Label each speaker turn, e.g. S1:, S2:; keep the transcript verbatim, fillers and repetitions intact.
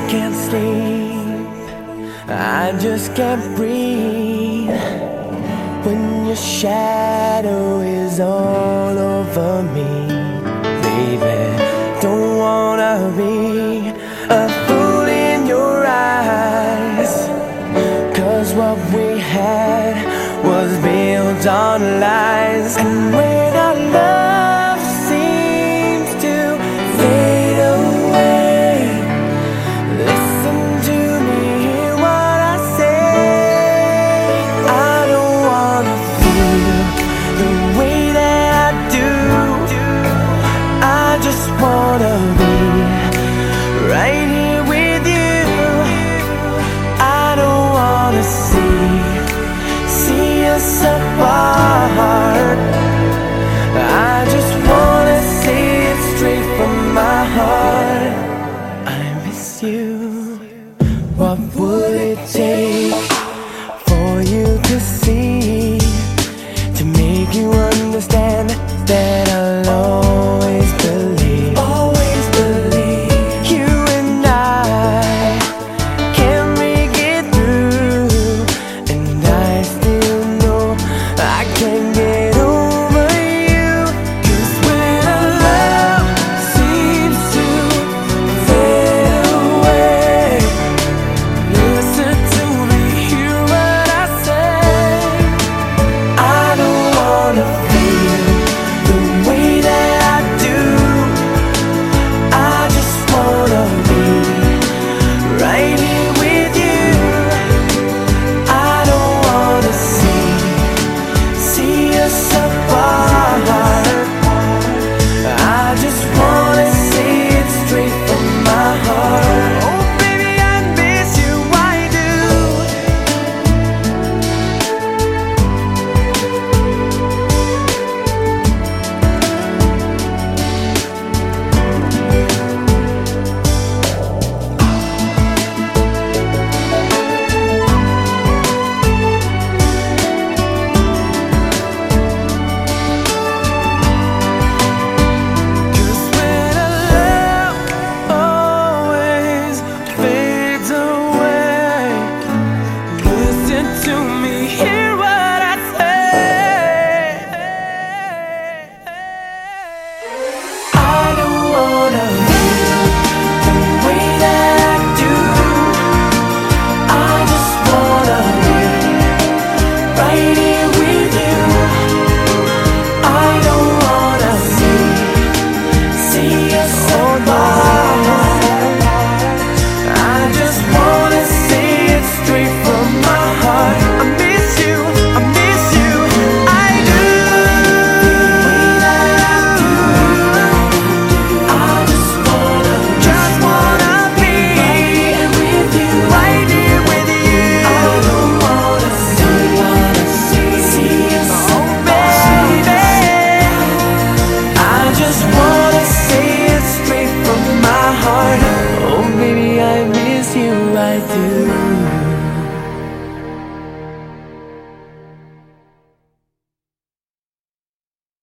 S1: can't sleep, I just can't breathe when your shadow is all over me. Baby, don't wanna be a fool in your eyes, 'cause what we had was built on lies. And when our love seems to fade away, listen to me, hear what I say. I don't wanna feel the way that I do. I just wanna be right here with you. I don't wanna see see us apart. I just wanna say it straight from my heart. I miss you. What would it take